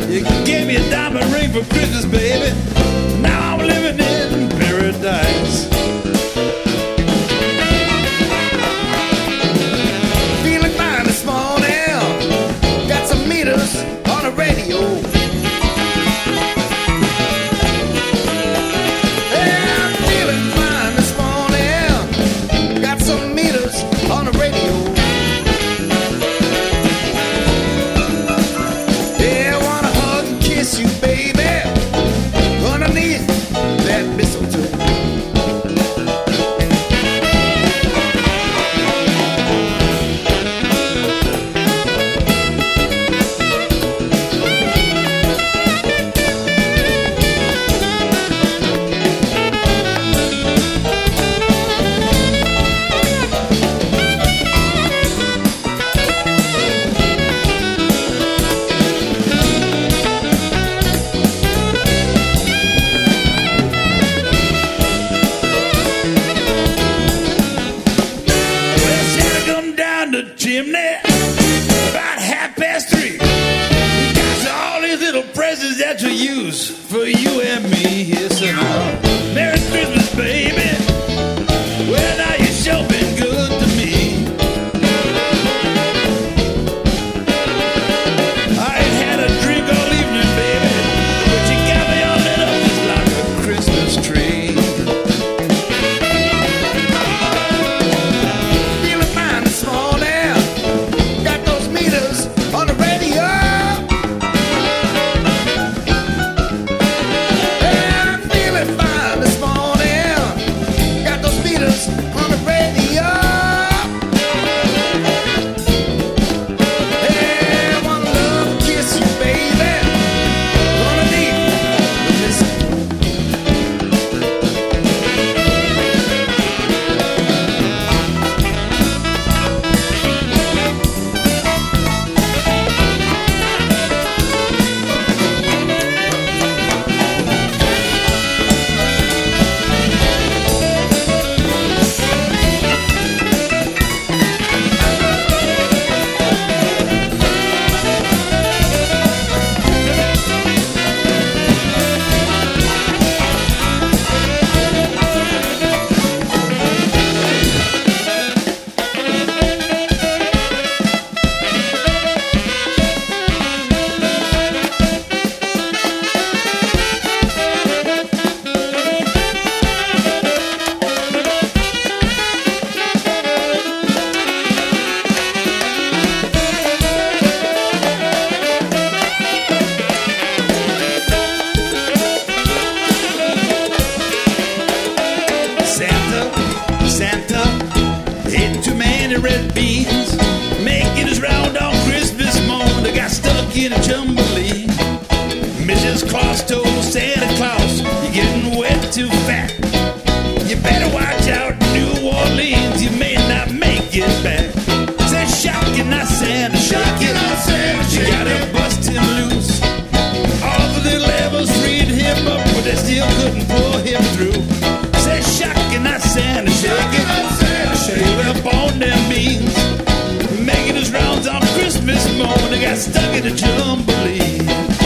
You gave me a diamond ring for Christmas, baby. Now I'm living in paradise. Feeling fine this morning. Got some meters on the radio. Yeah, I'm feeling fine this morning. Got some meters on the radio. Yeah, I wanna hug and kiss you, baby, underneath that mistletoe. Chimney, about 3:30. Got all these little presents that you use for you and me. Yes, and Merry Christmas, baby. Well, now you sure been good to me. I ain't had a drink all evening, baby, but you got me all lit up just like a Christmas tree. Santa ate too many red beans, making his round on Christmas morning. They got stuck in a tumbleweed. Mrs. Claus told Santa Claus, "You're getting wet too fat. You better watch out, New Orleans. You may not make it back." Said, "Shocking, not Santa, shocking, not Santa. You gotta bust him loose." All the little levels freed him up, but they still couldn't pull him through. Said, "Shocking, not Santa, shaking, shake up on them beans." Making his rounds on Christmas morning, got stuck in a tumbleweed.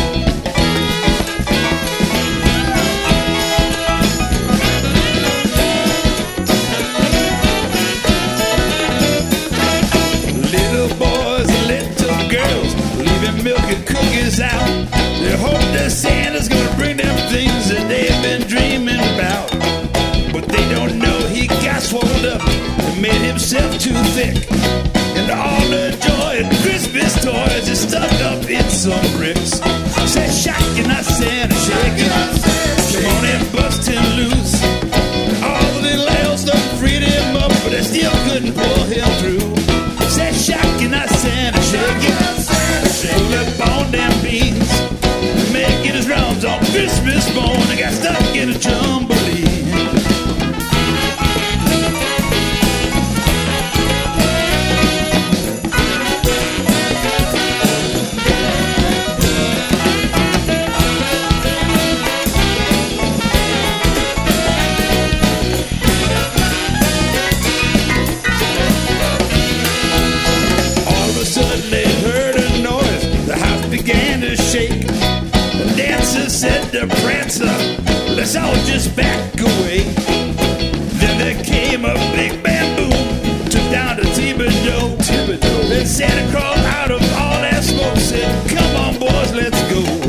Little boys and little girls leaving milk and cookies out. They hope that Santa's gonna bring them things that they've been dreaming about. But they don't know he got swallowed up and made himself too thick. And all the joy and Christmas toys are stuck up in some bricks. Say, "Shocking, not Santa, shaking, come on and bust him loose." All the little elves done freed him up, but they still couldn't pull him through. Say, "Shocking, not Santa, shaking, shake up on them beans." Making his rounds on Christmas morning, got stuck in a tumbleweed. All of a sudden they heard a noise. The house began to shake. to Prancer, let's all just back away. Then there came a big bamboo, took down to Thibodeau. Then Santa Claus, out of all that smoke, said, come on boys, let's go.